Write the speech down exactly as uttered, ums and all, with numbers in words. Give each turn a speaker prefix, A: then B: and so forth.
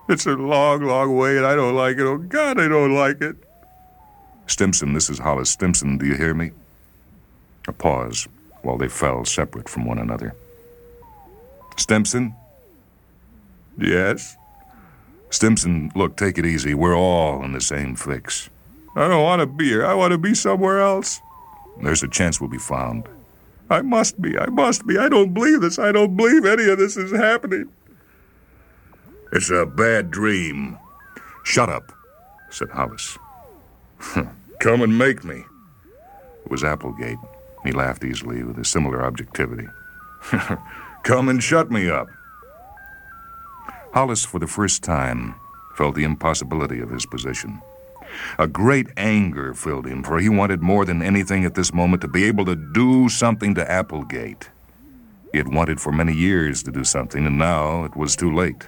A: It's a long, long way, and I don't like it. Oh, God, I don't like it. Stimson, this is Hollis. Stimson, do you hear me? A pause while they fell separate from one another. Stimson? Yes? Stimson, look, take it easy. We're all in the same fix. I don't want to be here. I want to be somewhere else. There's a chance we'll be found. I must be. I must be. I don't believe this. I don't believe any of this is happening. It's a bad dream. Shut up, said Hollis. Come and make me. It was Applegate. He laughed easily with a similar objectivity. Come and shut me up. Hollis, for the first time, felt the impossibility of his position. A great anger filled him, for he wanted more than anything at this moment to be able to do something to Applegate. He had wanted for many years to do something, and now it was too late.